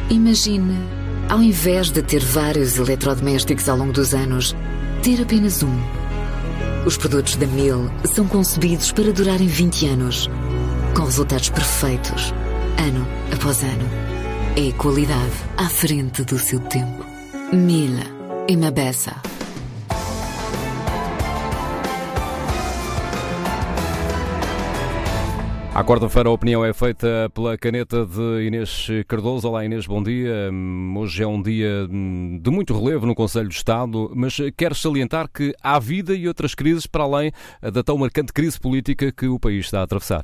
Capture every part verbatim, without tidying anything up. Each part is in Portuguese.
Imagine, ao invés de ter vários eletrodomésticos ao longo dos anos, ter apenas um. Os produtos da Miele são concebidos para durarem vinte anos, com resultados perfeitos, ano após ano. É qualidade à frente do seu tempo. Miele e Mabessa. À quarta-feira a opinião é feita pela caneta de Inês Cardoso. Olá Inês, bom dia. Hoje é um dia de muito relevo no Conselho de Estado, mas quero salientar que há vida e outras crises para além da tão marcante crise política que o país está a atravessar.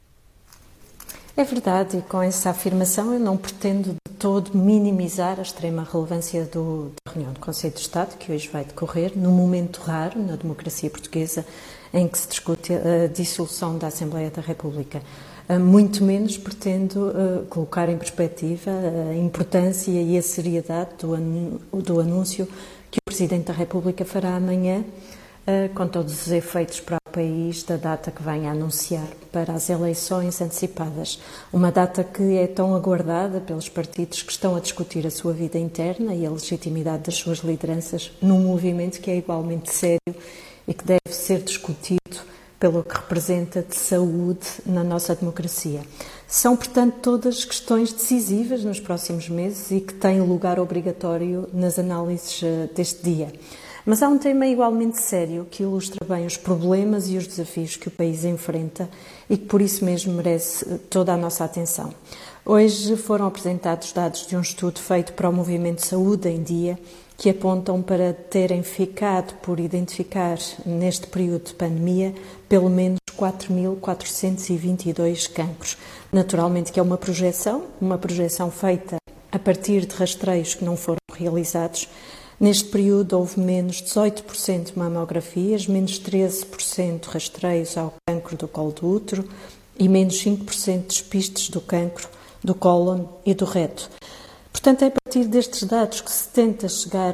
É verdade, e com essa afirmação eu não pretendo de todo minimizar a extrema relevância do, da reunião do Conselho de Estado, que hoje vai decorrer, num momento raro na democracia portuguesa, em que se discute a dissolução da Assembleia da República. Muito menos pretendo uh, colocar em perspectiva a importância e a seriedade do, anu- do anúncio que o Presidente da República fará amanhã, uh, com todos os efeitos para o país, da data que vem a anunciar para as eleições antecipadas. Uma data que é tão aguardada pelos partidos que estão a discutir a sua vida interna e a legitimidade das suas lideranças num movimento que é igualmente sério e que deve ser discutido pelo que representa de saúde na nossa democracia. São, portanto, todas questões decisivas nos próximos meses e que têm lugar obrigatório nas análises deste dia. Mas há um tema igualmente sério que ilustra bem os problemas e os desafios que o país enfrenta e que por isso mesmo merece toda a nossa atenção. Hoje foram apresentados dados de um estudo feito para o Movimento Saúde em Dia, que apontam para terem ficado por identificar, neste período de pandemia, pelo menos quatro mil quatrocentos e vinte e dois cancros. Naturalmente que é uma projeção, uma projeção feita a partir de rastreios que não foram realizados. Neste período houve menos dezoito por cento de mamografias, menos treze por cento de rastreios ao cancro do colo do útero e menos cinco por cento de despistes do cancro do cólon e do reto. Portanto, é a partir destes dados que se tenta chegar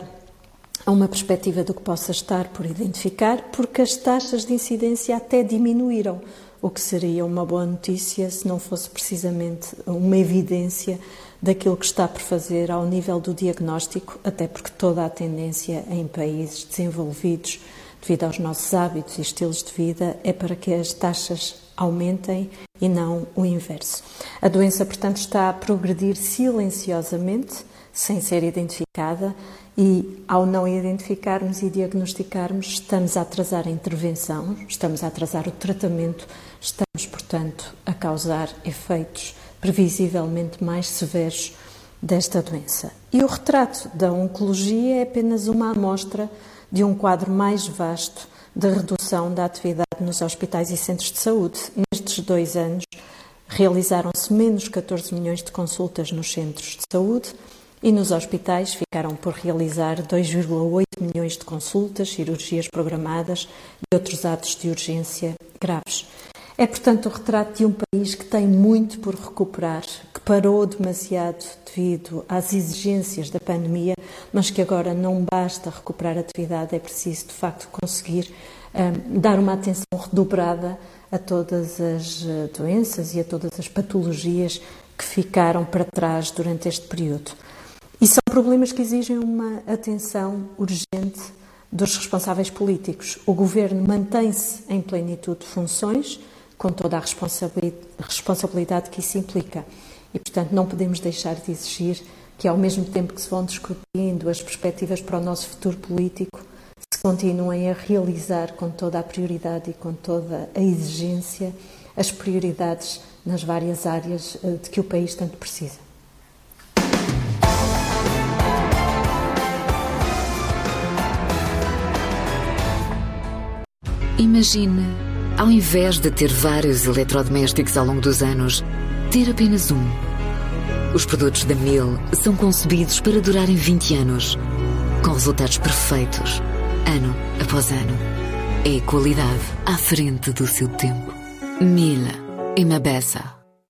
a uma perspectiva do que possa estar por identificar, porque as taxas de incidência até diminuíram, o que seria uma boa notícia se não fosse precisamente uma evidência daquilo que está por fazer ao nível do diagnóstico, até porque toda a tendência em países desenvolvidos, devido aos nossos hábitos e estilos de vida, é para que as taxas aumentem e não o inverso. A doença, portanto, está a progredir silenciosamente, sem ser identificada, e ao não identificarmos e diagnosticarmos, estamos a atrasar a intervenção, estamos a atrasar o tratamento, estamos, portanto, a causar efeitos previsivelmente mais severos desta doença. E o retrato da oncologia é apenas uma amostra de um quadro mais vasto de redução da atividade nos hospitais e centros de saúde. Nestes dois anos, realizaram-se menos catorze milhões de consultas nos centros de saúde e nos hospitais ficaram por realizar dois vírgula oito milhões de consultas, cirurgias programadas e outros atos de urgência graves. É, portanto, o retrato de um país que tem muito por recuperar, que parou demasiado devido às exigências da pandemia, mas que agora não basta recuperar a atividade, é preciso, de facto, conseguir um, dar uma atenção redobrada a todas as uh, doenças e a todas as patologias que ficaram para trás durante este período. E são problemas que exigem uma atenção urgente dos responsáveis políticos. O Governo mantém-se em plenitude de funções, com toda a responsabilidade que isso implica. E, portanto, não podemos deixar de exigir que, ao mesmo tempo que se vão discutindo as perspectivas para o nosso futuro político, se continuem a realizar com toda a prioridade e com toda a exigência as prioridades nas várias áreas de que o país tanto precisa. Imagine, ao invés de ter vários eletrodomésticos ao longo dos anos, ter apenas um. Os produtos da Miele são concebidos para durarem vinte anos, com resultados perfeitos, ano após ano. É qualidade à frente do seu tempo. Miele e Mabessa.